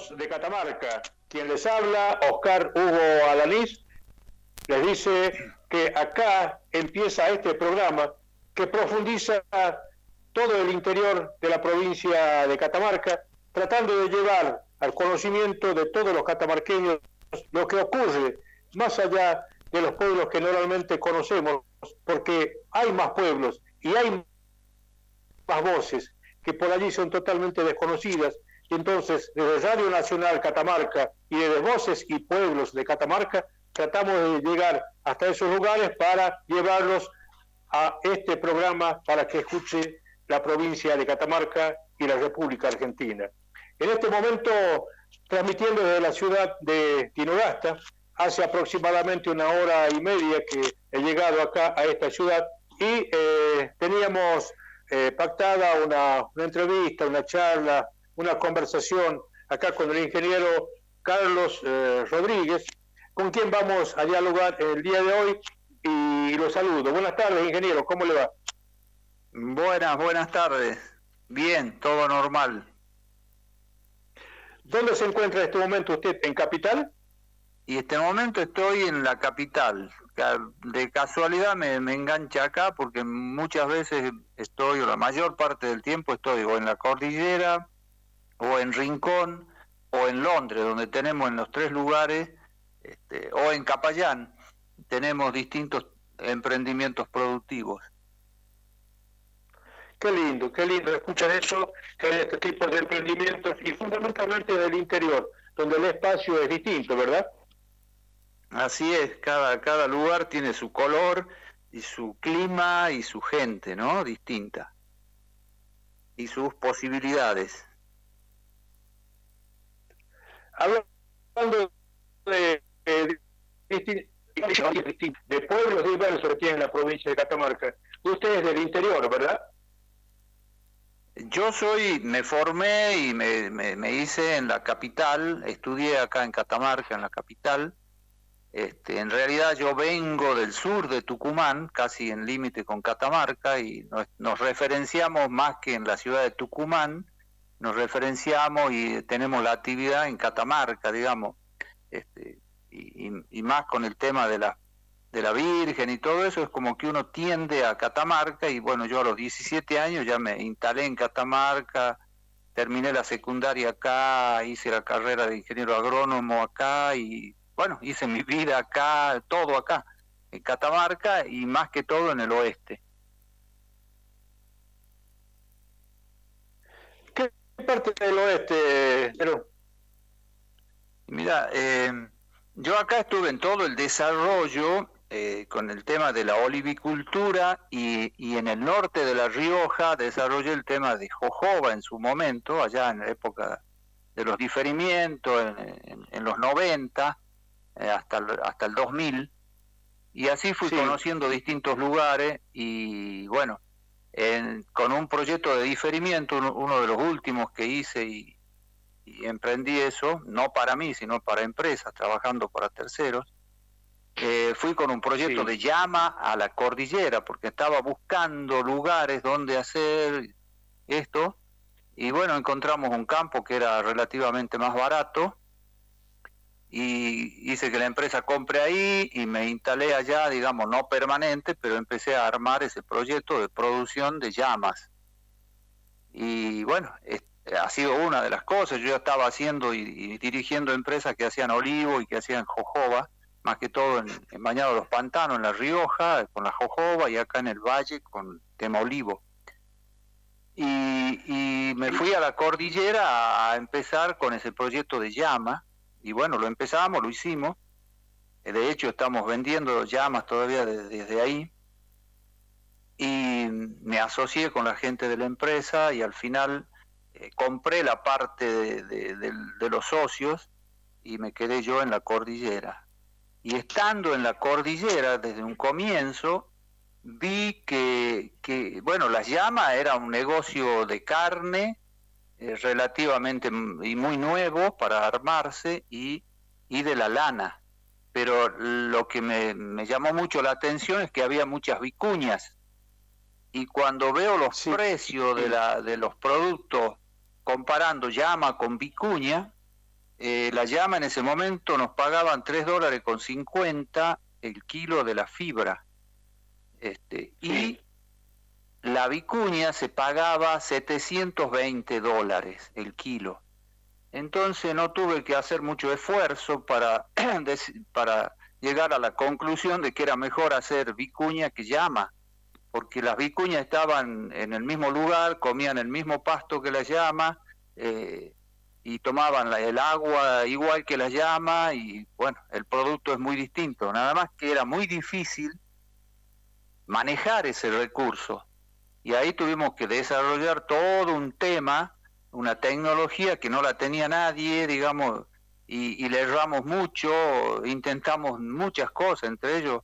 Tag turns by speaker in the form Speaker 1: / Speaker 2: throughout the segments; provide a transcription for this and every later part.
Speaker 1: Pueblos de Catamarca. Quien les habla, Oscar Hugo Alanís, les dice que acá empieza este programa que profundiza todo el interior de la provincia de Catamarca, tratando de llevar al conocimiento de todos los catamarqueños lo que ocurre más allá de los pueblos que normalmente conocemos, porque hay más pueblos y hay más voces que por allí son totalmente desconocidas. Y entonces, desde Radio Nacional Catamarca y desde Voces y Pueblos de Catamarca, tratamos de llegar hasta esos lugares para llevarlos a este programa para que escuche la provincia de Catamarca y la República Argentina. En este momento, transmitiendo desde la ciudad de Tinogasta, hace aproximadamente 1 hora y media que he llegado acá a esta ciudad y teníamos pactada una entrevista, una charla, una conversación acá con el ingeniero Carlos Rodríguez, con quien vamos a dialogar el día de hoy, y lo saludo. Buenas tardes, ingeniero, ¿cómo le va?
Speaker 2: Buenas tardes. Bien, todo normal.
Speaker 1: ¿Dónde se encuentra en este momento usted? ¿En Capital?
Speaker 2: Y en este momento estoy en la capital. De casualidad me engancha acá porque muchas veces estoy, o la mayor parte del tiempo estoy o en la cordillera, o en Rincón, o en Londres, donde tenemos en los 3 lugares, o en Capayán, tenemos distintos emprendimientos productivos.
Speaker 1: Qué lindo escuchar eso, que hay este tipo de emprendimientos y fundamentalmente del interior, donde el espacio es distinto, ¿verdad?
Speaker 2: Así es, cada lugar tiene su color y su clima y su gente, ¿no? Distinta. Y sus posibilidades.
Speaker 1: Hablando de pueblos diversos que tiene la provincia de Catamarca, usted es del interior, ¿verdad?
Speaker 2: Yo me formé y me hice en la capital, estudié acá en Catamarca, en la capital. En realidad yo vengo del sur de Tucumán, casi en límite con Catamarca, y nos referenciamos más que en la ciudad de Tucumán, nos referenciamos y tenemos la actividad en Catamarca, digamos, y más con el tema de la Virgen y todo eso, es como que uno tiende a Catamarca. Y bueno, yo a los 17 años ya me instalé en Catamarca, terminé la secundaria acá, hice la carrera de ingeniero agrónomo acá y bueno, hice mi vida acá, todo acá, en Catamarca y más que todo en el oeste.
Speaker 1: ¿Qué parte del oeste, pero?
Speaker 2: Mira, yo acá estuve en todo el desarrollo con el tema de la olivicultura y en el norte de La Rioja desarrollé el tema de jojoba en su momento, allá en la época de los diferimientos, en los 90, hasta el 2000, y así fui conociendo distintos lugares y bueno, con un proyecto de diferimiento, uno de los últimos que hice y emprendí eso, no para mí, sino para empresas, trabajando para terceros. Fui con un proyecto de llama a la cordillera, porque estaba buscando lugares donde hacer esto, y bueno, encontramos un campo que era relativamente más barato, y hice que la empresa compre ahí, y me instalé allá, digamos, no permanente, pero empecé a armar ese proyecto de producción de llamas. Y bueno, ha sido una de las cosas. Yo ya estaba haciendo y dirigiendo empresas que hacían olivo y que hacían jojoba, más que todo en Bañado de los Pantanos, en La Rioja, con la jojoba, y acá en el Valle con tema olivo. Y me fui a la cordillera a empezar con ese proyecto de llama, y bueno, lo empezamos, lo hicimos. De hecho, estamos vendiendo llamas todavía desde ahí. Y me asocié con la gente de la empresa y al final compré la parte de los socios y me quedé yo en la cordillera. Y estando en la cordillera desde un comienzo, vi que bueno, las llamas era un negocio de carne relativamente y muy nuevo para armarse y de la lana. Pero lo que me llamó mucho la atención es que había muchas vicuñas. Y cuando veo los precios de los productos comparando llama con vicuña, la llama en ese momento nos pagaban $3.50 el kilo de la fibra.
Speaker 1: Sí.
Speaker 2: Y la vicuña se pagaba $720 el kilo. Entonces no tuve que hacer mucho esfuerzo para llegar a la conclusión de que era mejor hacer vicuña que llama, porque las vicuñas estaban en el mismo lugar, comían el mismo pasto que la llama, y tomaban el agua igual que la llama, y bueno, el producto es muy distinto, nada más que era muy difícil manejar ese recurso, y ahí tuvimos que desarrollar todo un tema, una tecnología que no la tenía nadie, digamos, y le erramos mucho, intentamos muchas cosas, entre ellos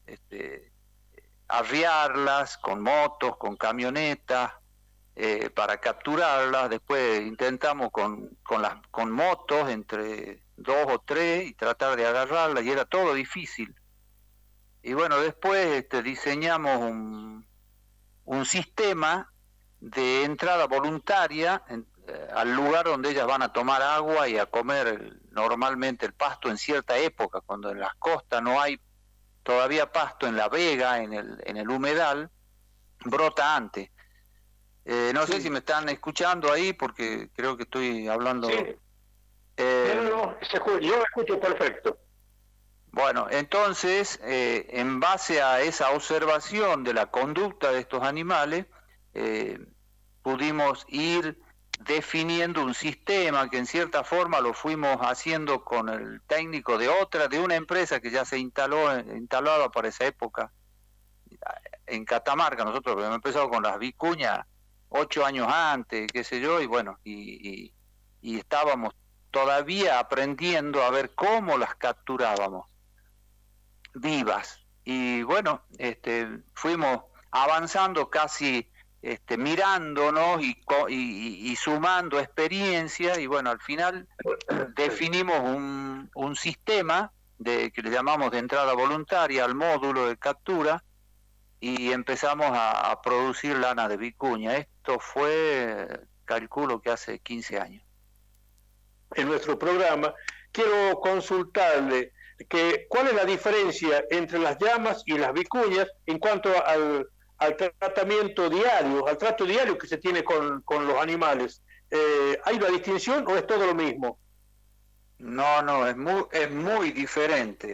Speaker 2: arriarlas con motos, con camionetas, para capturarlas. Después intentamos con motos entre 2 o 3 y tratar de agarrarlas, y era todo difícil. Y bueno, después diseñamos un sistema de entrada voluntaria al lugar donde ellas van a tomar agua y a comer normalmente el pasto en cierta época, cuando en las costas no hay todavía pasto, en la vega, en el humedal, brota antes. No sé si me están escuchando ahí, porque creo que estoy hablando...
Speaker 1: Sí. No, yo lo escucho perfecto.
Speaker 2: Bueno, entonces, en base a esa observación de la conducta de estos animales, pudimos ir definiendo un sistema que en cierta forma lo fuimos haciendo con el técnico de una empresa que ya se instalaba para esa época en Catamarca. Nosotros habíamos empezado con las vicuñas 8 años antes, qué sé yo, y bueno, y estábamos todavía aprendiendo a ver cómo las capturábamos vivas. Y bueno, fuimos avanzando casi mirándonos y sumando experiencia, y bueno, al final definimos un sistema que le llamamos de entrada voluntaria al módulo de captura, y empezamos a producir lana de vicuña. Esto fue, calculo que hace 15 años.
Speaker 1: En nuestro programa quiero consultarle cuál es la diferencia entre las llamas y las vicuñas en cuanto al tratamiento diario, al trato diario que se tiene con los animales. ¿Hay una distinción o es todo lo mismo?
Speaker 2: No, es muy diferente.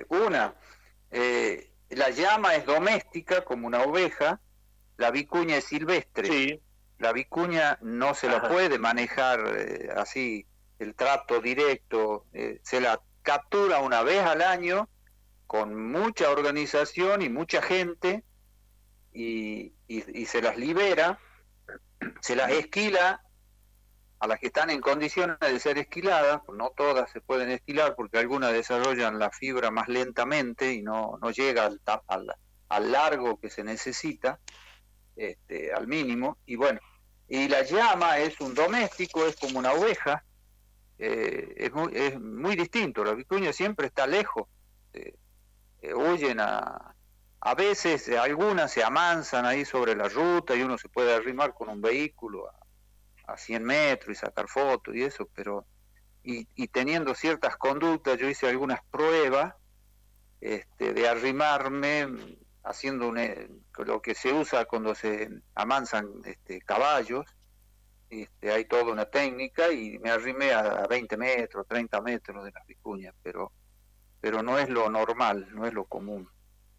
Speaker 2: La llama es doméstica, como una oveja, la vicuña es silvestre.
Speaker 1: Sí.
Speaker 2: La vicuña no se la puede manejar así, el trato directo, se la captura una vez al año con mucha organización y mucha gente, y se las libera, se las esquila a las que están en condiciones de ser esquiladas. No todas se pueden esquilar porque algunas desarrollan la fibra más lentamente y no llega al largo que se necesita, al mínimo. Y bueno, y la llama es un doméstico, es como una oveja, es muy distinto. La vicuña siempre está lejos, huyen a veces algunas se amansan ahí sobre la ruta y uno se puede arrimar con un vehículo a 100 metros y sacar fotos y eso, pero y teniendo ciertas conductas, yo hice algunas pruebas de arrimarme haciendo lo que se usa cuando se amansan caballos. Hay toda una técnica, y me arrimé a 20 metros, 30 metros de las vicuñas, pero no es lo normal, no es lo común.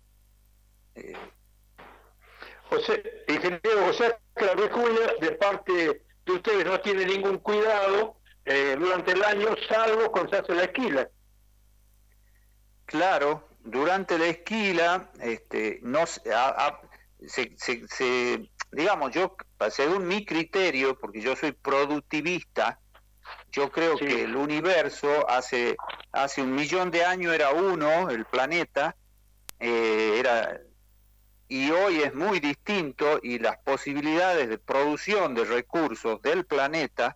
Speaker 1: Ingeniero, o sea que la vicuña de parte de ustedes no tiene ningún cuidado durante el año, salvo cuando se hace la esquila.
Speaker 2: Claro, durante la esquila, digamos, yo, según mi criterio, porque yo soy productivista, yo creo que el universo hace 1 millón de años era uno, el planeta, y hoy es muy distinto, y las posibilidades de producción de recursos del planeta,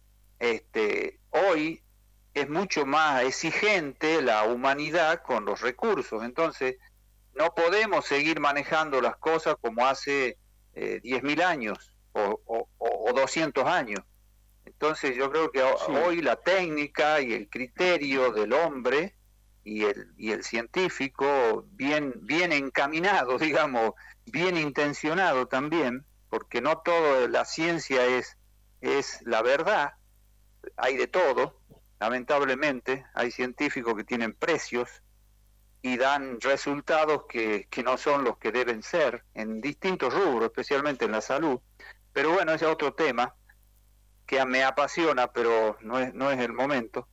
Speaker 2: hoy es mucho más exigente la humanidad con los recursos. Entonces no podemos seguir manejando las cosas como hace 10.000 años o 200 años. Entonces yo creo que hoy la técnica y el criterio del hombre y el científico bien encaminado, digamos, bien intencionado también, porque no toda la ciencia es la verdad, hay de todo, lamentablemente, hay científicos que tienen precios y dan resultados que no son los que deben ser en distintos rubros, especialmente en la salud. Pero bueno, ese es otro tema que me apasiona, pero no es el momento.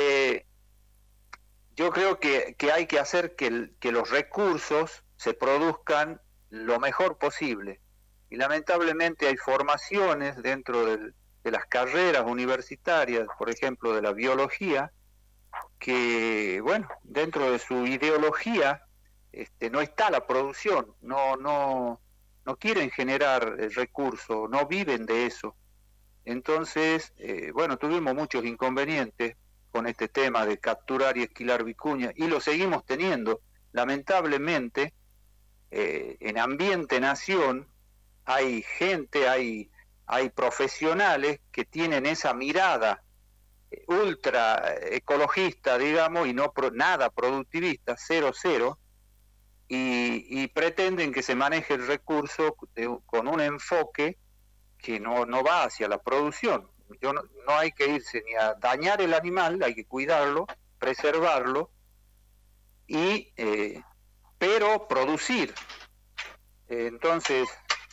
Speaker 2: Yo creo que hay que hacer que los recursos se produzcan lo mejor posible. Y lamentablemente hay formaciones dentro de las carreras universitarias, por ejemplo, de la biología, que, bueno, dentro de su ideología no está la producción, no quieren generar recursos, no viven de eso. Entonces, bueno, tuvimos muchos inconvenientes con este tema de capturar y esquilar vicuña, y lo seguimos teniendo. Lamentablemente, en Ambiente Nación hay gente, hay profesionales que tienen esa mirada ultra ecologista, digamos, y no nada productivista, 0, y pretenden que se maneje el recurso con un enfoque que no va hacia la producción. No hay que irse ni a dañar el animal, hay que cuidarlo, preservarlo, pero producir. Entonces,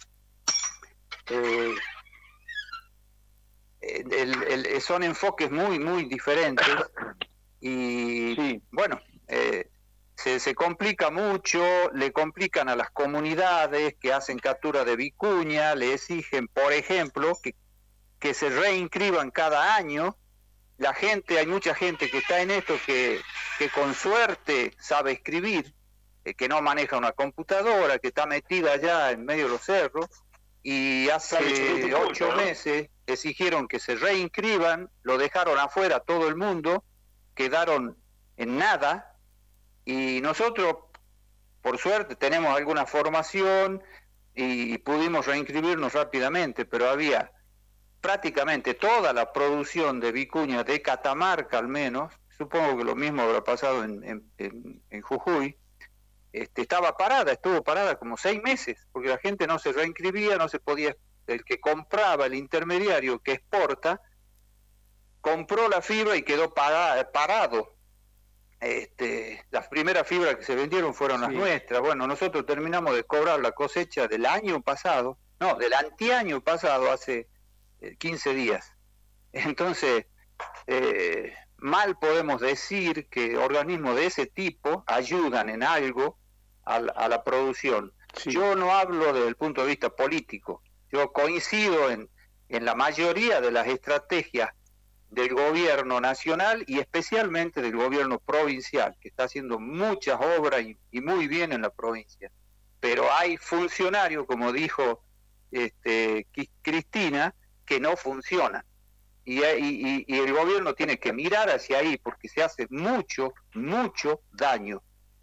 Speaker 2: son enfoques muy diferentes y sí. Bueno, se complica mucho, le complican a las comunidades que hacen captura de vicuña, le exigen, por ejemplo, que se reinscriban cada año. Hay mucha gente que está en esto que con suerte sabe escribir, que no maneja una computadora, que está metida allá en medio de los cerros, y hace 8 meses exigieron que se reinscriban, lo dejaron afuera todo el mundo, quedaron en nada, y nosotros, por suerte, tenemos alguna formación y pudimos reinscribirnos rápidamente, pero había prácticamente toda la producción de vicuña de Catamarca, al menos, supongo que lo mismo habrá pasado en Jujuy, estuvo parada como 6 meses, porque la gente no se reinscribía, no se podía, el que compraba, el intermediario que exporta, compró la fibra y quedó parado. Las primeras fibras que se vendieron fueron las nuestras. Bueno, nosotros terminamos de cobrar la cosecha del año pasado, del anteaño pasado, hace 15 días. Entonces, mal podemos decir que organismos de ese tipo ayudan en algo a la producción. Sí. Yo no hablo desde el punto de vista político, yo coincido en la mayoría de las estrategias del gobierno nacional y especialmente del gobierno provincial, que está haciendo muchas obras y muy bien en la provincia. Pero hay funcionarios, como dijo Cristina, que no funcionan. Y el gobierno tiene que mirar hacia ahí porque se hace mucho daño.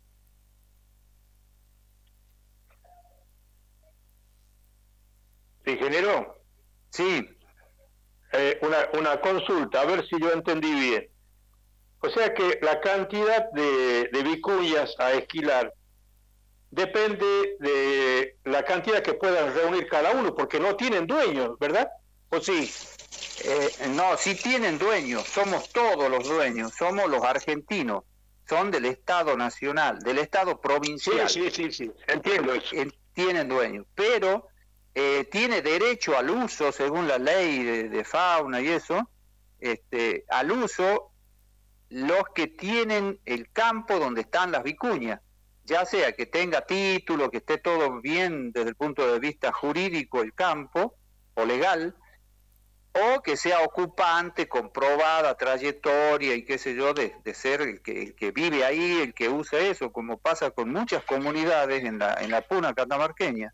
Speaker 1: Ingeniero.
Speaker 2: Sí.
Speaker 1: Una consulta, a ver si yo entendí bien. O sea que la cantidad de vicuñas a esquilar depende de la cantidad que puedan reunir cada uno, porque no tienen dueños, ¿verdad? ¿O sí?
Speaker 2: No, sí tienen dueños, somos todos los dueños, somos los argentinos, son del Estado Nacional, del Estado Provincial.
Speaker 1: Sí, entiendo eso.
Speaker 2: Tienen dueños, pero tiene derecho al uso, según la ley de fauna y eso, al uso los que tienen el campo donde están las vicuñas, ya sea que tenga título, que esté todo bien desde el punto de vista jurídico el campo, o legal, o que sea ocupante, comprobada trayectoria y qué sé yo, de ser el que vive ahí, el que usa eso, como pasa con muchas comunidades en la puna catamarqueña.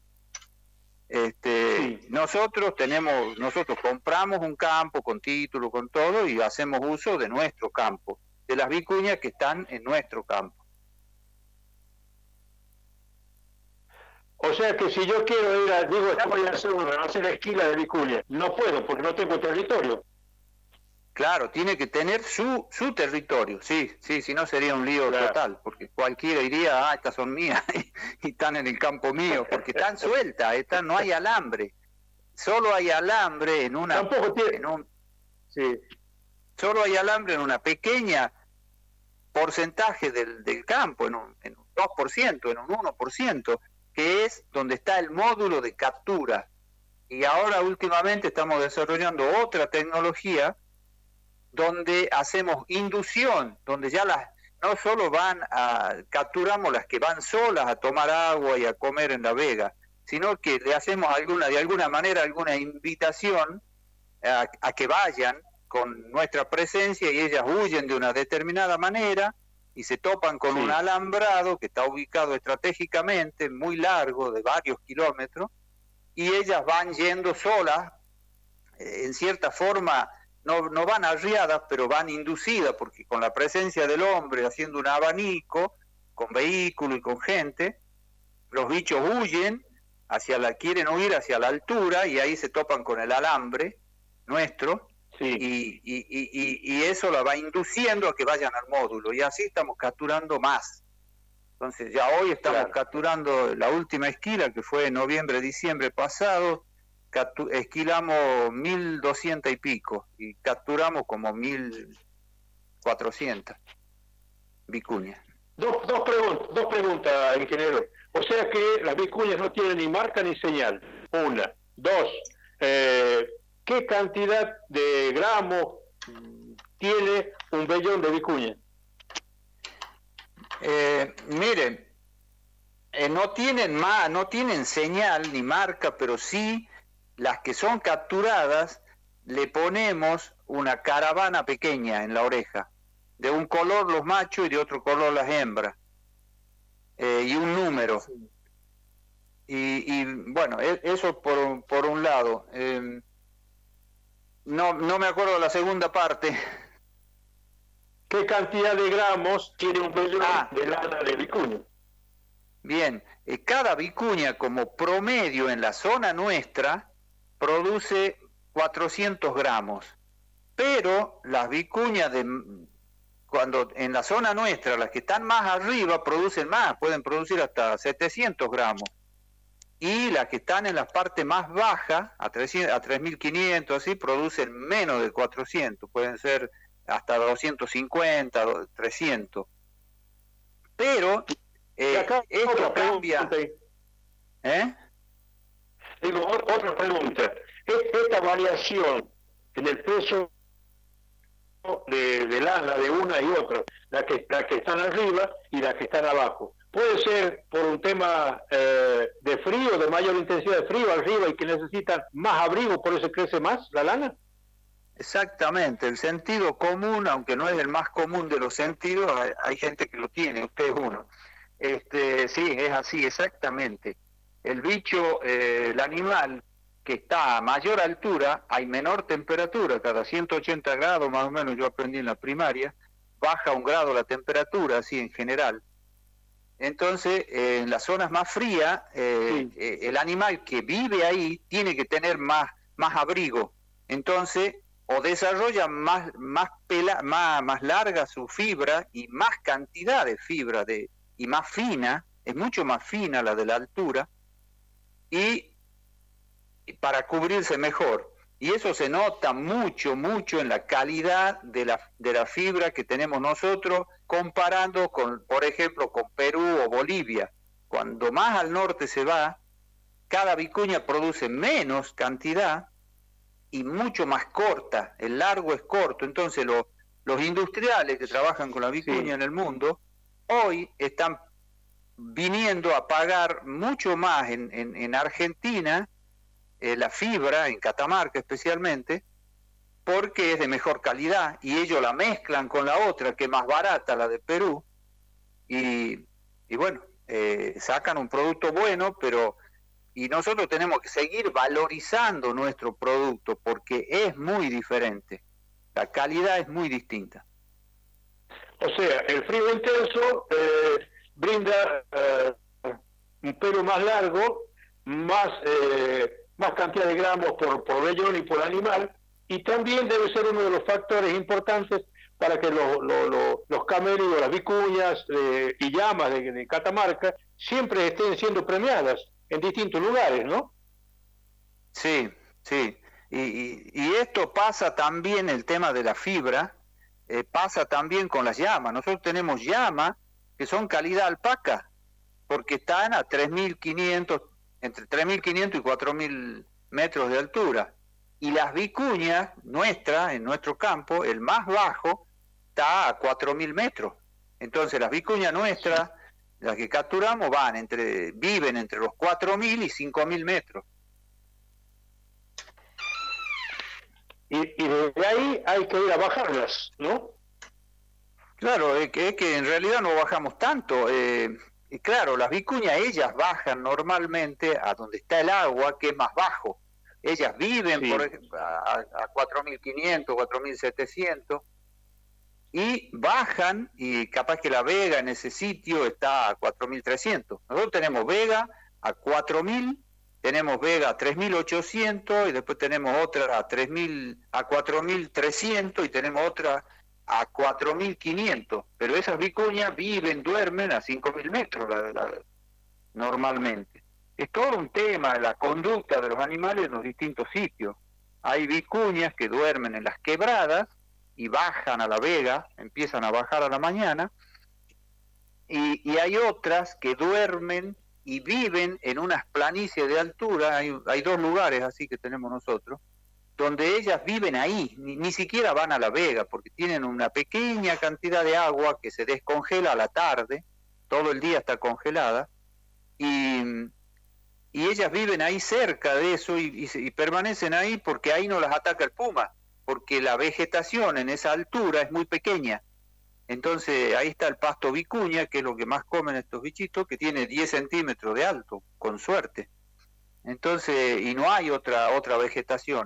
Speaker 2: Sí. Nosotros compramos un campo con título, con todo, y hacemos uso de nuestro campo, de las vicuñas que están en nuestro campo.
Speaker 1: O sea que si yo quiero voy a hacer esquila de vicuña, no puedo porque no tengo territorio.
Speaker 2: Claro, tiene que tener su territorio, sí, si no sería un lío total, porque cualquiera diría, estas son mías y están en el campo mío, porque están sueltas, no hay alambre, solo hay alambre en una...
Speaker 1: Tampoco tiene...
Speaker 2: sí. Solo hay alambre en una pequeña porcentaje del campo, en un 2%, en un 1%, que es donde está el módulo de captura. Y ahora últimamente estamos desarrollando otra tecnología donde hacemos inducción, donde ya no solo capturamos las que van solas a tomar agua y a comer en la vega, sino que le hacemos de alguna manera alguna invitación a que vayan con nuestra presencia y ellas huyen de una determinada manera y se topan con un alambrado que está ubicado estratégicamente, muy largo, de varios kilómetros, y ellas van yendo solas, en cierta forma, no van arriadas, pero van inducidas, porque con la presencia del hombre haciendo un abanico, con vehículo y con gente, los bichos huyen, quieren huir hacia la altura, y ahí se topan con el alambre nuestro, y eso la va induciendo a que vayan al módulo, y así estamos capturando más. Entonces ya hoy estamos capturando la última esquila, que fue en noviembre, diciembre pasado, esquilamos 1.200 y pico, y capturamos como 1.400 vicuñas.
Speaker 1: Dos preguntas, ingeniero. O sea que las vicuñas no tienen ni marca ni señal. Una. Dos, ¿qué cantidad de gramos tiene un vellón de vicuña?
Speaker 2: Miren, no tienen señal ni marca, pero sí las que son capturadas le ponemos una caravana pequeña en la oreja, de un color los machos y de otro color las hembras, y un número. Y bueno, eso por un lado. No me acuerdo la segunda parte.
Speaker 1: ¿Qué cantidad de gramos tiene un vellón de lana de vicuña?
Speaker 2: Bien, cada vicuña como promedio en la zona nuestra produce 400 gramos, pero las vicuñas cuando en la zona nuestra, las que están más arriba producen más, pueden producir hasta 700 gramos, y las que están en la parte más baja, a 3.500 así, producen menos de 400, pueden ser hasta 250, 300. Pero esto cambia.
Speaker 1: Digo, otra pregunta. Esta variación en el peso de lana de una y otra, la que están arriba y las que están abajo, puede ser por un tema de frío, de mayor intensidad de frío arriba y que necesitan más abrigo, por eso crece más la lana.
Speaker 2: Exactamente, el sentido común, aunque no es el más común de los sentidos, hay gente que lo tiene, usted es uno. Sí, es así, exactamente. El bicho, el animal que está a mayor altura, hay menor temperatura, cada 180 grados más o menos, yo aprendí en la primaria, baja 1 grado la temperatura, así en general. Entonces, en las zonas más frías, el animal que vive ahí tiene que tener más abrigo. Entonces, o desarrolla más larga su fibra y más cantidad de fibra y más fina, es mucho más fina la de la altura, y para cubrirse mejor. Y eso se nota mucho en la calidad de la fibra que tenemos nosotros, comparando con, por ejemplo, con Perú o Bolivia. Cuando más al norte se va, cada vicuña produce menos cantidad y mucho más corta, el largo es corto. Entonces los industriales que trabajan con la vicuña en el mundo, hoy están viniendo a pagar mucho más en Argentina, la fibra, en Catamarca especialmente, porque es de mejor calidad, y ellos la mezclan con la otra, que es más barata, la de Perú, y bueno, sacan un producto bueno, y nosotros tenemos que seguir valorizando nuestro producto, porque es muy diferente, la calidad es muy distinta.
Speaker 1: O sea, el frío intenso brinda un pelo más largo, más cantidad de gramos por vellón y por animal, y también debe ser uno de los factores importantes para que los camélidos, las vicuñas y llamas de Catamarca siempre estén siendo premiadas en distintos lugares, ¿no?
Speaker 2: Sí, sí. Y esto pasa también, el tema de la fibra, pasa también con las llamas. Nosotros tenemos llamas que son calidad alpaca, porque están a 3.500, entre 3.500 y 4.000 metros de altura. Y las vicuñas nuestras, en nuestro campo, el más bajo, está a 4.000 metros. Entonces las vicuñas nuestras, las que capturamos, viven entre los 4.000 y 5.000 metros.
Speaker 1: Y desde ahí hay que ir a bajarlas, ¿no?
Speaker 2: Claro, es que en realidad no bajamos tanto. Y claro, las vicuñas, ellas bajan normalmente a donde está el agua, que es más bajo. Ellas viven, sí, por ejemplo, a 4.500, 4.700, y bajan, y capaz que la vega en ese sitio está a 4.300. Nosotros tenemos vega a 4.000, tenemos vega a 3.800, y después tenemos otra a 4.300, y tenemos otra a 4.500, pero esas vicuñas duermen a 5.000 metros normalmente. Es todo un tema de la conducta de los animales en los distintos sitios. Hay vicuñas que duermen en las quebradas y bajan a la vega, empiezan a bajar a la mañana, y hay otras que duermen y viven en unas planicies de altura. Hay dos lugares así que tenemos nosotros, donde ellas viven ahí, ni siquiera van a la vega, porque tienen una pequeña cantidad de agua que se descongela a la tarde, todo el día está congelada, y ellas viven ahí cerca de eso y permanecen ahí porque ahí no las ataca el puma, porque la vegetación en esa altura es muy pequeña. Entonces ahí está el pasto vicuña, que es lo que más comen estos bichitos, que tiene 10 centímetros de alto, con suerte. Entonces, y no hay otra vegetación.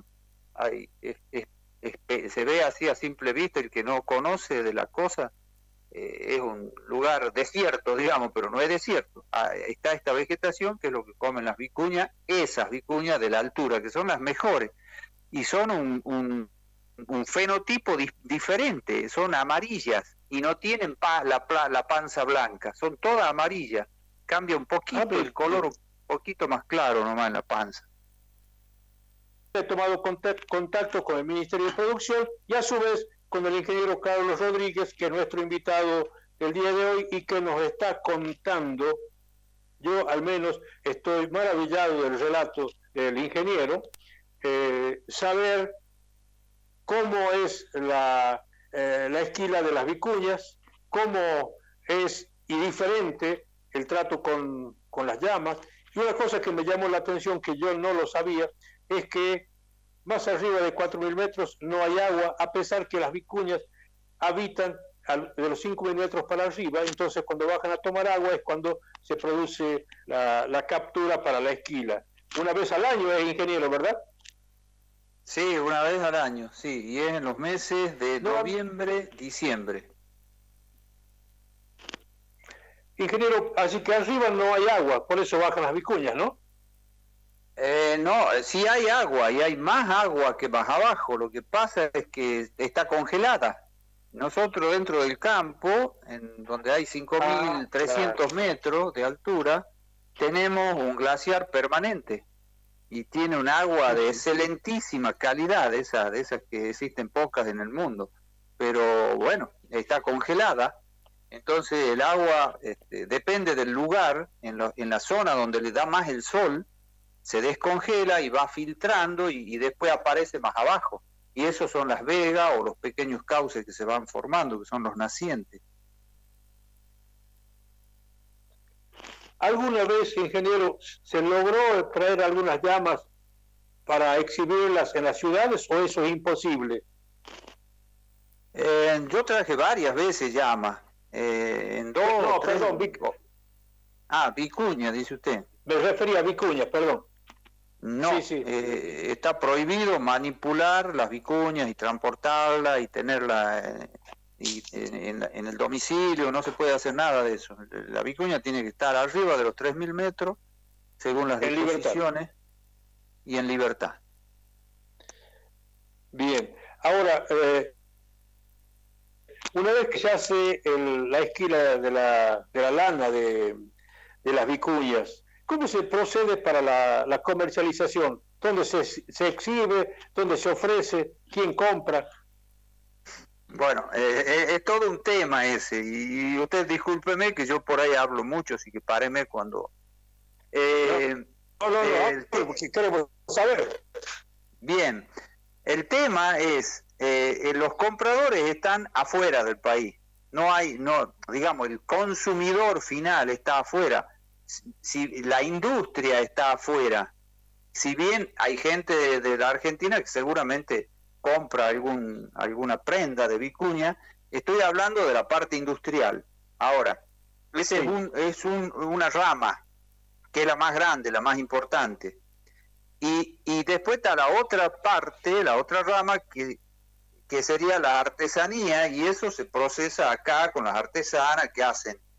Speaker 2: Se ve así a simple vista, el que no conoce de la cosa, es un lugar desierto, digamos, pero no es desierto. Está esta vegetación, que es lo que comen las vicuñas, esas vicuñas de la altura, que son las mejores, y son un fenotipo diferente, son amarillas, y no tienen la panza blanca, son todas amarillas, cambia un poquito el color, un poquito más claro nomás en la panza.
Speaker 1: He tomado contacto con el Ministerio de Producción y a su vez con el ingeniero Carlos Rodríguez, que es nuestro invitado el día de hoy y que nos está contando. Yo al menos estoy maravillado del relato del ingeniero, saber cómo es la esquila de las vicuñas, cómo es y diferente el trato con las llamas. Y una cosa que me llamó la atención, que yo no lo sabía, es que más arriba de 4.000 metros no hay agua, a pesar que las vicuñas habitan de los 5.000 metros para arriba. Entonces cuando bajan a tomar agua es cuando se produce la captura para la esquila. Una vez al año es, ingeniero, ¿verdad?
Speaker 2: Sí, una vez al año, sí, y es en los meses de noviembre, diciembre.
Speaker 1: Ingeniero, así que arriba no hay agua, por eso bajan las vicuñas, ¿no?
Speaker 2: No, sí hay agua, y hay más agua que más abajo. Lo que pasa es que está congelada. Nosotros dentro del campo, en donde hay 5.300 metros de altura, tenemos un glaciar permanente y tiene un agua de excelentísima calidad, de esas que existen pocas en el mundo, pero bueno, está congelada. Entonces el agua depende del lugar. En la zona donde le da más el sol, se descongela y va filtrando y después aparece más abajo. Y esos son las vegas o los pequeños cauces que se van formando, que son los nacientes.
Speaker 1: ¿Alguna vez, ingeniero, se logró traer algunas llamas para exhibirlas en las ciudades o eso es imposible?
Speaker 2: Yo traje varias veces llamas. En dos.
Speaker 1: No, perdón.
Speaker 2: Vicuña, dice usted.
Speaker 1: Me refería a vicuñas, perdón.
Speaker 2: No, sí. Está prohibido manipular las vicuñas y transportarlas y tenerlas en el domicilio. No se puede hacer nada de eso. La vicuña tiene que estar arriba de los 3.000 metros, según las disposiciones, y en libertad.
Speaker 1: Bien, ahora, una vez que se hace la esquila de la lana de las vicuñas, ¿cómo se procede para la comercialización? ¿Dónde se exhibe? ¿Dónde se ofrece? ¿Quién compra?
Speaker 2: Bueno, es todo un tema ese, y usted discúlpeme que yo por ahí hablo mucho, así que páreme cuando...
Speaker 1: No, porque queremos saber.
Speaker 2: Bien, el tema es, los compradores están afuera del país, digamos, el consumidor final está afuera, si la industria está afuera, si bien hay gente de la Argentina que seguramente compra alguna prenda de vicuña, estoy hablando de la parte industrial. Ahora, esa es una rama que es la más grande, la más importante. Y después está la otra parte, la otra rama que sería la artesanía, y eso se procesa acá con las artesanas que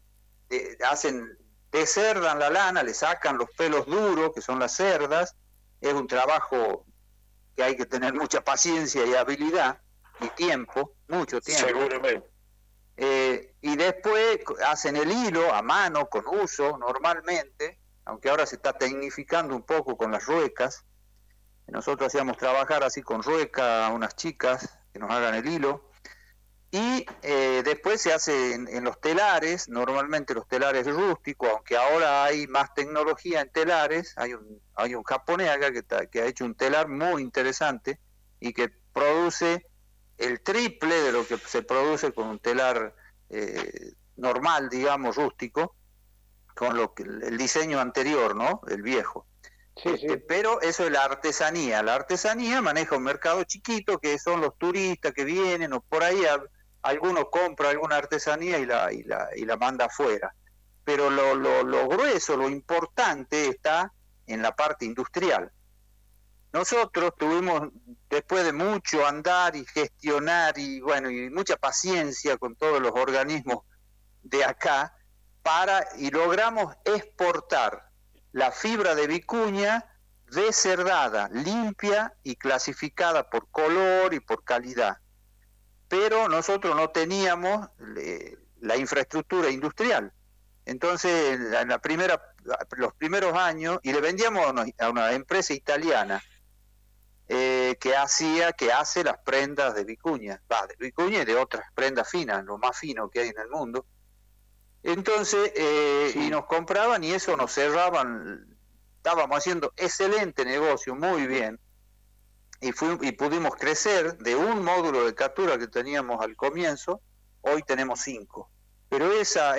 Speaker 2: decerdan la lana, le sacan los pelos duros, que son las cerdas. Es un trabajo que hay que tener mucha paciencia y habilidad y tiempo, mucho tiempo.
Speaker 1: Seguramente.
Speaker 2: Y después hacen el hilo a mano, con uso, normalmente, aunque ahora se está tecnificando un poco con las ruecas. Nosotros hacíamos trabajar así con rueca a unas chicas que nos hagan el hilo. Y después se hace en los telares, normalmente los telares rústicos, aunque ahora hay más tecnología en telares. Hay un japonés acá que ha hecho un telar muy interesante y que produce el triple de lo que se produce con un telar normal, digamos, rústico, con el diseño anterior, ¿no? El viejo.
Speaker 1: Sí, sí.
Speaker 2: Pero eso es la artesanía. La artesanía maneja un mercado chiquito, que son los turistas que vienen, o por ahí alguno compra alguna artesanía y la manda afuera. Pero lo grueso, lo importante está en la parte industrial. Nosotros tuvimos, después de mucho andar y gestionar y mucha paciencia con todos los organismos de acá, y logramos exportar la fibra de vicuña deserdada, limpia y clasificada por color y por calidad. Pero nosotros no teníamos la infraestructura industrial. Entonces, los primeros años, y le vendíamos a una empresa italiana que hace las prendas de vicuña, de vicuña y de otras prendas finas, lo más fino que hay en el mundo. Entonces, y nos compraban y eso nos cerraban. Estábamos haciendo excelente negocio, muy bien, y pudimos crecer de un módulo de captura que teníamos al comienzo, hoy tenemos 5. Pero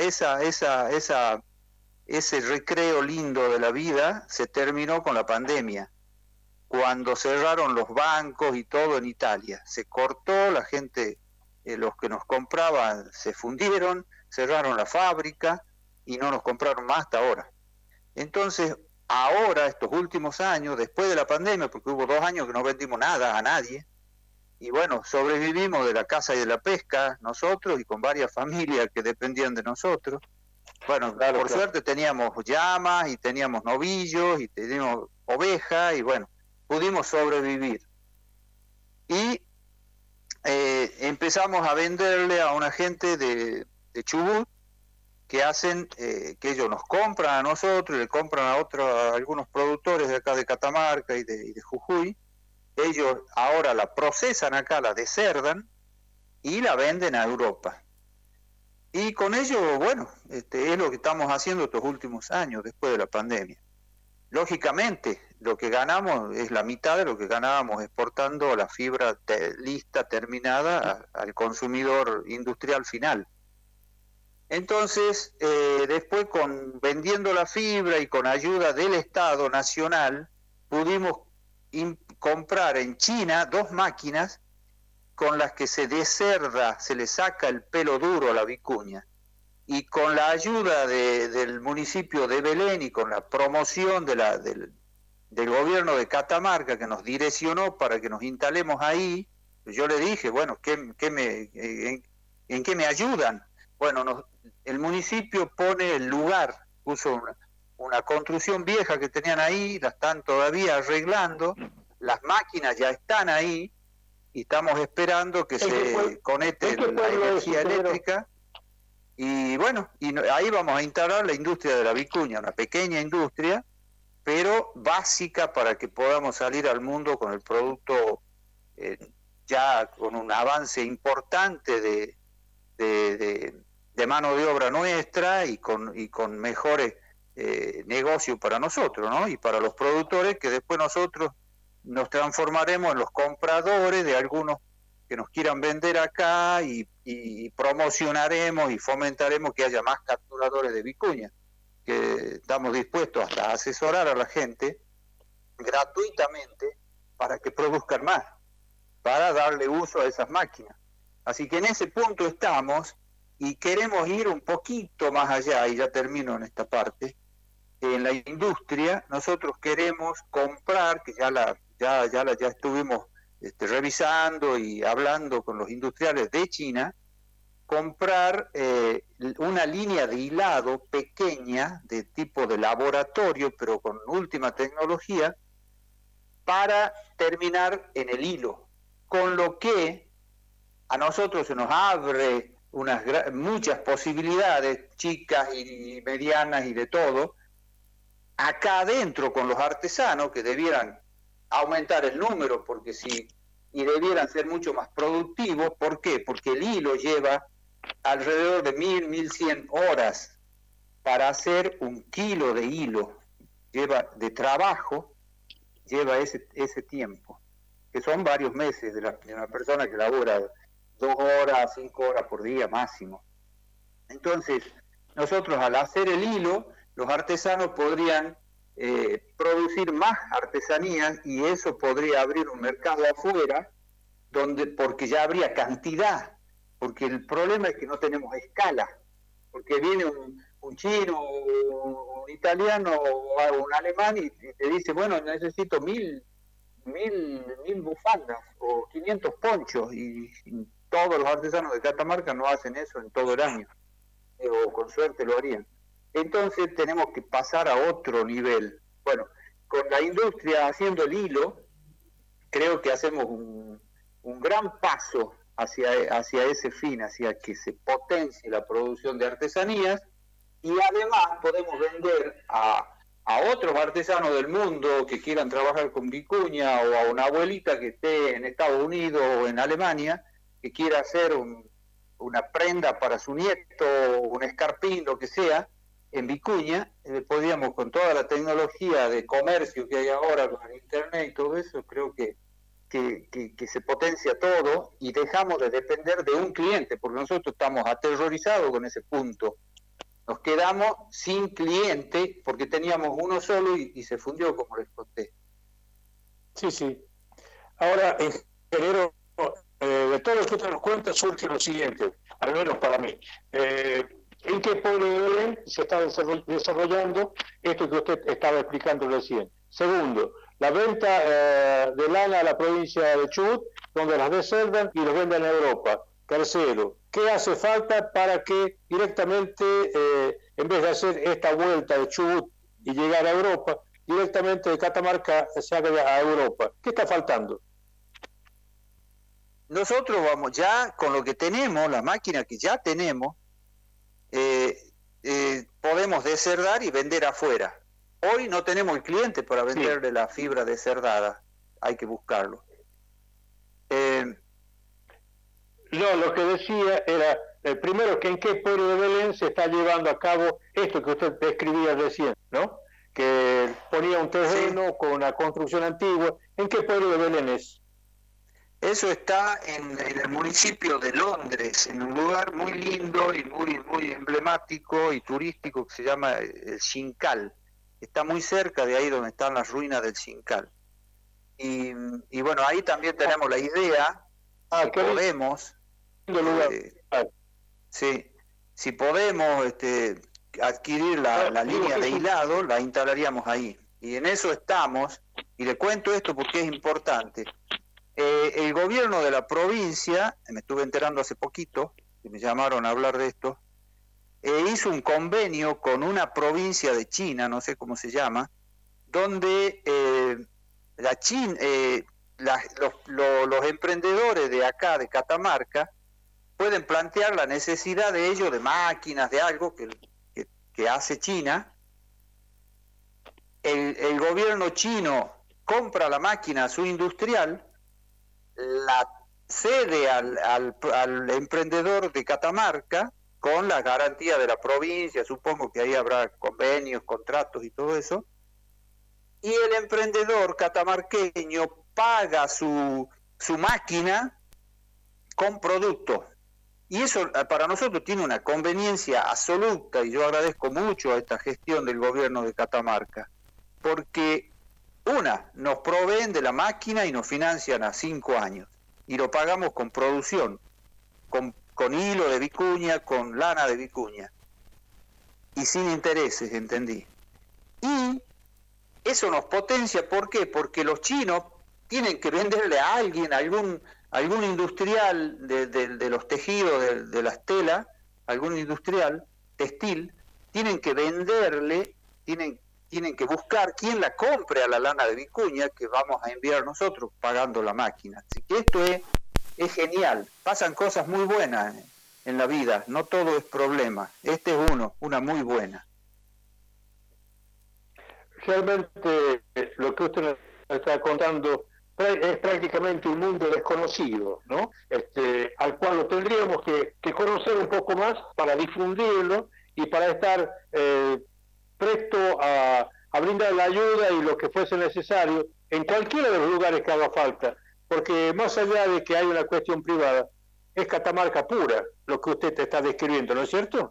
Speaker 2: ese recreo lindo de la vida se terminó con la pandemia, cuando cerraron los bancos y todo en Italia. Se cortó, la gente, los que nos compraban se fundieron, cerraron la fábrica y no nos compraron más hasta ahora. Entonces, ahora, estos últimos años, después de la pandemia, porque hubo 2 años que no vendimos nada a nadie, y bueno, sobrevivimos de la caza y de la pesca nosotros y con varias familias que dependían de nosotros. Bueno, por suerte teníamos llamas y teníamos novillos y teníamos ovejas y bueno, pudimos sobrevivir. Y empezamos a venderle a una gente de Chubut, que ellos nos compran a nosotros y le compran a algunos productores de acá de Catamarca y de Jujuy. Ellos ahora la procesan acá, la decerdan y la venden a Europa. Y con ello, bueno, es lo que estamos haciendo estos últimos años después de la pandemia. Lógicamente, lo que ganamos es la mitad de lo que ganábamos exportando la fibra lista, terminada, al consumidor industrial final. Entonces, después vendiendo la fibra y con ayuda del Estado Nacional, pudimos comprar en China 2 máquinas con las que se decerda, se le saca el pelo duro a la vicuña. Y con la ayuda del municipio de Belén y con la promoción del gobierno de Catamarca, que nos direccionó para que nos instalemos ahí, yo le dije, bueno, ¿en qué me ayudan? Bueno, el municipio pone el lugar, puso una construcción vieja que tenían ahí, la están todavía arreglando, las máquinas ya están ahí, y estamos esperando que se conecte la energía eléctrica. Y bueno, ahí vamos a instalar la industria de la vicuña, una pequeña industria, pero básica para que podamos salir al mundo con el producto ya con un avance importante de mano de obra nuestra y con mejores negocios para nosotros, ¿no? Y para los productores, que después nosotros nos transformaremos en los compradores de algunos que nos quieran vender acá y promocionaremos y fomentaremos que haya más capturadores de vicuña, que estamos dispuestos hasta a asesorar a la gente gratuitamente para que produzcan más, para darle uso a esas máquinas. Así que en ese punto estamos y queremos ir un poquito más allá, y ya termino en esta parte. En la industria nosotros queremos comprar, que ya estuvimos revisando y hablando con los industriales de China, comprar una línea de hilado pequeña de tipo de laboratorio, pero con última tecnología, para terminar en el hilo, con lo que a nosotros se nos abre muchas posibilidades, chicas y medianas y de todo, acá adentro con los artesanos, que debieran aumentar el número y debieran ser mucho más productivos. ¿Por qué? Porque el hilo lleva alrededor de 1.100 horas para hacer un kilo de hilo. Lleva de trabajo, lleva ese tiempo, que son varios meses de una persona que labora 2 horas, 5 horas por día máximo. Entonces, nosotros al hacer el hilo, los artesanos podrían producir más artesanías, y eso podría abrir un mercado afuera, porque ya habría cantidad, porque el problema es que no tenemos escala, porque viene un chino, un italiano o un alemán y te dice, bueno, necesito 1.000 bufandas o 500 ponchos, y todos los artesanos de Catamarca no hacen eso en todo el año, o con suerte lo harían. Entonces tenemos que pasar a otro nivel. Bueno, con la industria haciendo el hilo, creo que hacemos un gran paso hacia ese fin, hacia que se potencie la producción de artesanías, y además podemos vender a otros artesanos del mundo que quieran trabajar con vicuña, o a una abuelita que esté en Estados Unidos o en Alemania, que quiera hacer una prenda para su nieto, un escarpín, lo que sea, en vicuña. Podríamos, con toda la tecnología de comercio que hay ahora con el internet y todo eso, creo que se potencia todo y dejamos de depender de un cliente, porque nosotros estamos aterrorizados con ese punto. Nos quedamos sin cliente porque teníamos uno solo y se fundió, como les conté.
Speaker 1: Sí. Ahora, ingeniero, de todo lo que usted nos cuenta surge lo siguiente, al menos para mí. ¿En qué pueblo de Belén se está desarrollando esto que usted estaba explicando recién? Segundo, la venta de lana a la provincia de Chubut, donde las descerdan y los venden a Europa. Tercero, ¿qué hace falta para que directamente, en vez de hacer esta vuelta de Chubut y llegar a Europa, directamente de Catamarca se haga a Europa? ¿Qué está faltando?
Speaker 2: Nosotros vamos ya con lo que tenemos, la máquina que ya tenemos, podemos descerdar y vender afuera. Hoy no tenemos el cliente para venderle la fibra descerdada, hay que buscarlo.
Speaker 1: No, lo que decía era, primero, que en qué pueblo de Belén se está llevando a cabo esto que usted describía recién, ¿no? Que ponía un terreno con una construcción antigua. ¿En qué pueblo de Belén es?
Speaker 2: Eso está en el municipio de Londres, en un lugar muy lindo y muy emblemático y turístico que se llama el Xincal. Está muy cerca de ahí donde están las ruinas del Xincal. Y bueno, ahí también tenemos la idea, si podemos, si podemos adquirir la línea de hilado, la instalaríamos ahí. Y en eso estamos, y le cuento esto porque es importante. El gobierno de la provincia, me estuve enterando hace poquito, que me llamaron a hablar de esto, hizo un convenio con una provincia de China, no sé cómo se llama, donde los emprendedores de acá, de Catamarca, pueden plantear la necesidad de ellos, de máquinas, de algo que hace China. El gobierno chino compra la máquina a su industrial, la cede al emprendedor de Catamarca con la garantía de la provincia, supongo que ahí habrá convenios, contratos y todo eso, y el emprendedor catamarqueño paga su máquina con producto. Y eso para nosotros tiene una conveniencia absoluta, y yo agradezco mucho a esta gestión del gobierno de Catamarca, porque nos proveen de la máquina y nos financian a 5 años, y lo pagamos con producción, con hilo de vicuña, con lana de vicuña, y sin intereses, entendí. Y eso nos potencia, ¿por qué? Porque los chinos tienen que venderle a alguien, algún industrial de los tejidos, de las telas, algún industrial textil, tienen que venderle, tienen que buscar quién la compre a la lana de vicuña que vamos a enviar nosotros pagando la máquina. Así que esto es genial, pasan cosas muy buenas en la vida, no todo es problema, este es una muy buena.
Speaker 1: Realmente lo que usted nos está contando es prácticamente un mundo desconocido, ¿no? Al cual lo tendríamos que conocer un poco más para difundirlo y para estar presto a brindar la ayuda y lo que fuese necesario en cualquiera de los lugares que haga falta, porque más allá de que hay una cuestión privada, es Catamarca pura lo que usted te está describiendo, ¿no es cierto?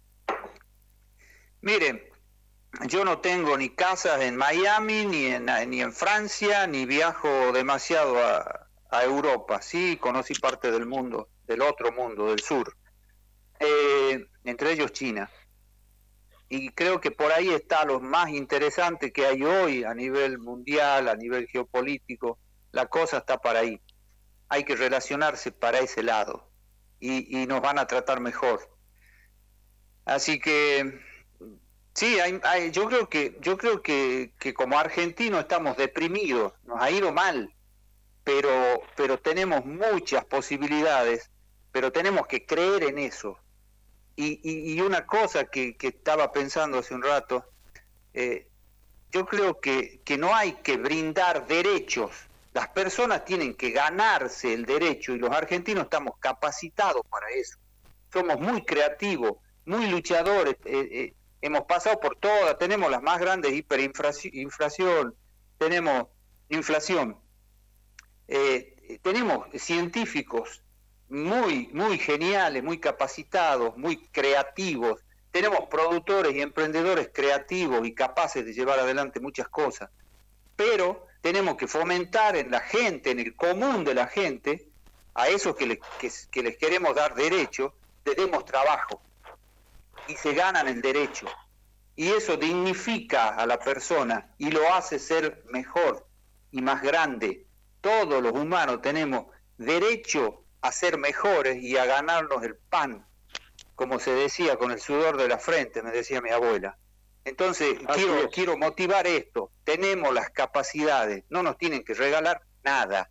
Speaker 2: Miren, yo no tengo ni casas en Miami, ni en Francia, ni viajo demasiado a Europa. Sí, conocí parte del mundo, del otro mundo, del sur, entre ellos China. Y creo que por ahí está lo más interesante que hay hoy a nivel mundial, a nivel geopolítico. La cosa está para ahí. Hay que relacionarse para ese lado y nos van a tratar mejor. Así que sí, yo creo que como argentinos estamos deprimidos, nos ha ido mal, pero tenemos muchas posibilidades, pero tenemos que creer en eso. Y una cosa que estaba pensando hace un rato, yo creo que no hay que brindar derechos, las personas tienen que ganarse el derecho y los argentinos estamos capacitados para eso. Somos muy creativos, muy luchadores, hemos pasado por todas, tenemos las más grandes hiperinflación, tenemos inflación, tenemos científicos muy geniales, muy capacitados, muy creativos, tenemos productores y emprendedores creativos y capaces de llevar adelante muchas cosas, pero tenemos que fomentar en la gente, en el común de la gente, a esos que les queremos dar derecho, les demos trabajo y se ganan el derecho. Y eso dignifica a la persona y lo hace ser mejor y más grande. Todos los humanos tenemos derecho a ser mejores y a ganarnos el pan, como se decía, con el sudor de la frente, me decía mi abuela. Entonces, quiero motivar esto. Tenemos las capacidades, no nos tienen que regalar nada.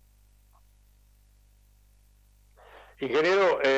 Speaker 1: Ingeniero,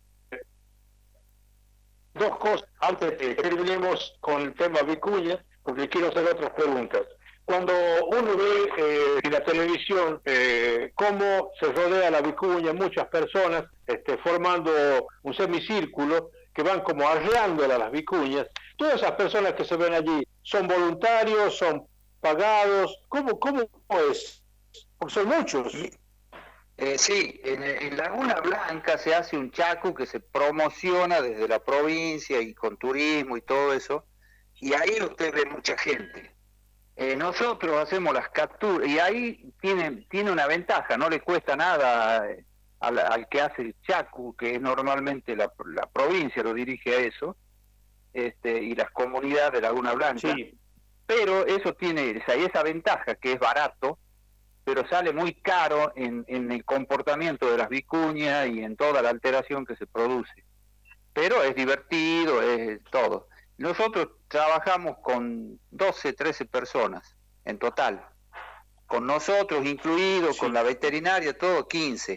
Speaker 1: dos cosas antes de que terminemos con el tema vicuña, porque quiero hacer otras preguntas. Cuando uno ve en la televisión cómo se rodea la vicuña, muchas personas formando un semicírculo que van como arreándola a las vicuñas, todas esas personas que se ven allí, ¿son voluntarios, son pagados? ¿Cómo es? Porque son muchos.
Speaker 2: Sí, en Laguna Blanca se hace un chacu que se promociona desde la provincia y con turismo y todo eso, y ahí usted ve mucha gente. Nosotros hacemos las capturas y ahí tiene una ventaja, no le cuesta nada al que hace el chacu, que es normalmente la provincia lo dirige a eso, y las comunidades de Laguna Blanca, sí. Pero eso tiene esa ventaja que es barato, pero sale muy caro en el comportamiento de las vicuñas y en toda la alteración que se produce. Pero es divertido, es todo. Nosotros trabajamos con 12, 13 personas en total. con nosotros incluidos, con la veterinaria, todo 15.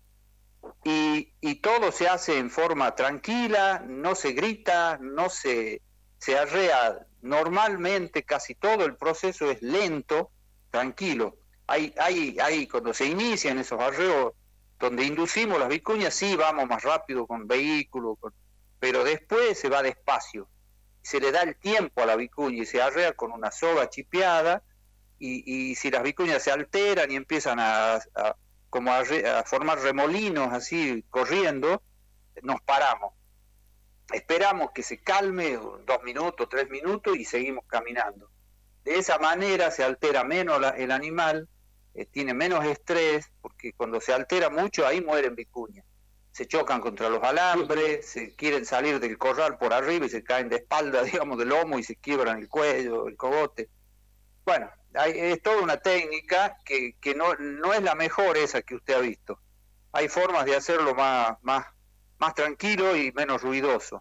Speaker 2: Y todo se hace en forma tranquila, no se grita, no se arrea. Normalmente casi todo el proceso es lento, tranquilo. Hay cuando se inician esos arreos donde inducimos las vicuñas, sí vamos más rápido con vehículos, pero después se va despacio. Se le da el tiempo a la vicuña y se arrea con una soga chipeada, y si las vicuñas se alteran y empiezan a formar remolinos así corriendo, nos paramos. Esperamos que se calme 2 minutos, 3 minutos y seguimos caminando. De esa manera se altera menos el animal, tiene menos estrés, porque cuando se altera mucho ahí mueren vicuñas. Se chocan contra los alambres, se quieren salir del corral por arriba y se caen de espalda, digamos, del lomo, y se quiebran el cuello, el cogote. Bueno, es toda una técnica que no es la mejor esa que usted ha visto. Hay formas de hacerlo más tranquilo y menos ruidoso.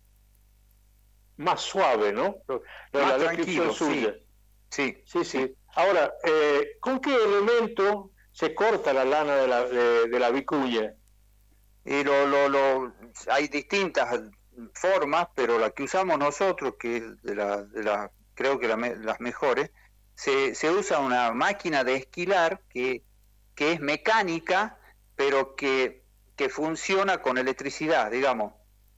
Speaker 1: Más suave, ¿no?
Speaker 2: Más tranquilo, sí.
Speaker 1: Sí. Ahora, ¿con qué elemento se corta la lana de la vicuña?
Speaker 2: Y hay distintas formas, pero la que usamos nosotros, que es creo que las mejores, se usa una máquina de esquilar que es mecánica, pero que funciona con electricidad, digamos.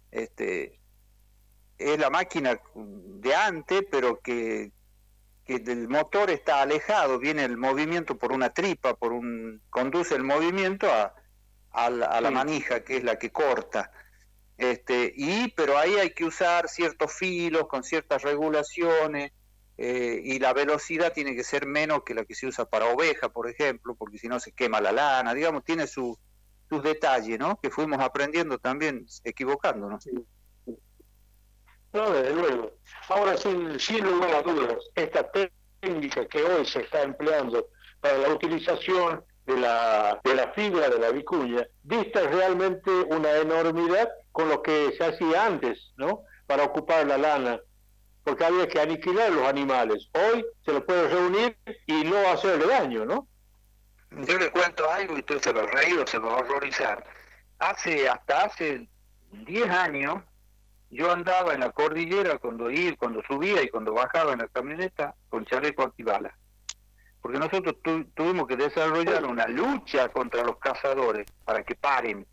Speaker 2: Es la máquina de antes, pero que el motor está alejado, viene el movimiento por una tripa, conduce el movimiento a la manija, que es la que corta. Pero ahí hay que usar ciertos filos con ciertas regulaciones, y la velocidad tiene que ser menos que la que se usa para oveja, por ejemplo, porque si no se quema la lana, digamos, tiene sus detalles, ¿no? Que fuimos aprendiendo también equivocándonos.
Speaker 1: Sí. No, desde luego. Ahora, sin lugar a dudas, esta técnica que hoy se está empleando para la utilización de la fibra de la vicuña dista realmente una enormidad con lo que se hacía antes, ¿no? Para ocupar la lana, porque había que aniquilar los animales. Hoy se los puede reunir y no hacerle daño, ¿no?
Speaker 2: Yo le cuento algo y usted se va a reír o se va a horrorizar. Hasta hace 10 años, yo andaba en la cordillera cuando subía y cuando bajaba en la camioneta con chaleco antibalas. Porque nosotros tuvimos que desarrollar una lucha contra los cazadores para que paren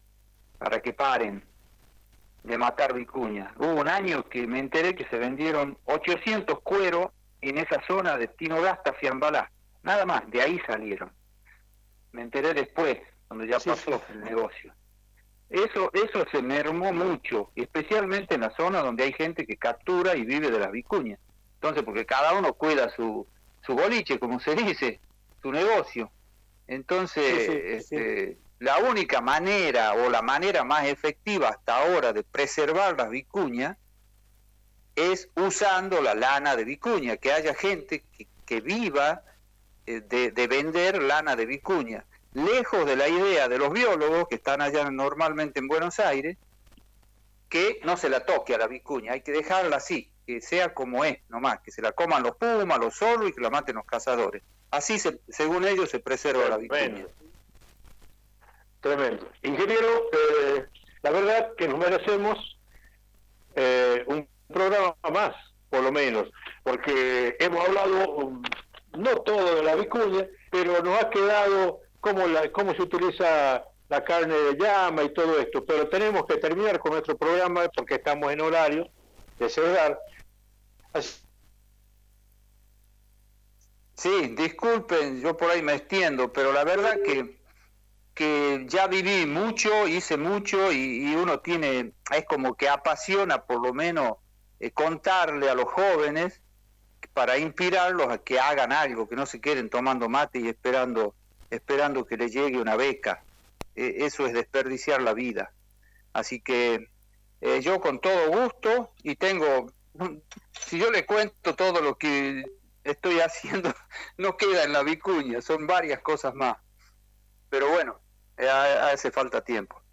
Speaker 2: de matar vicuñas. Hubo un año que me enteré que se vendieron 800 cueros en esa zona de Tinogasta hacia Ambalá. Nada más, de ahí salieron. Me enteré después, cuando ya pasó el negocio. Eso se mermó mucho, especialmente en la zona donde hay gente que captura y vive de las vicuñas. Entonces, porque cada uno cuida su boliche, como se dice, su negocio. Entonces, la única manera, o la manera más efectiva hasta ahora de preservar las vicuñas, es usando la lana de vicuña, que haya gente que viva de vender lana de vicuña, lejos de la idea de los biólogos que están allá normalmente en Buenos Aires, que no se la toque a la vicuña, hay que dejarla así, que sea como es nomás, que se la coman los pumas, los zorros, y que la maten los cazadores. Así, según ellos, se preserva la vicuña.
Speaker 1: Tremendo. Ingeniero, la verdad que nos merecemos un programa más, por lo menos, porque hemos hablado, no todo de la vicuña, pero nos ha quedado cómo se utiliza la carne de llama y todo esto, pero tenemos que terminar con nuestro programa porque estamos en horario de cerrar.
Speaker 2: Sí, disculpen, yo por ahí me extiendo, pero la verdad que ya viví mucho, hice mucho, y uno es como que apasiona por lo menos contarle a los jóvenes para inspirarlos a que hagan algo, que no se queden tomando mate y esperando que les llegue una beca. Eso es desperdiciar la vida. Así que yo con todo gusto, y si yo le cuento todo lo que estoy haciendo, no queda en la vicuña, son varias cosas más. Pero bueno, hace falta tiempo.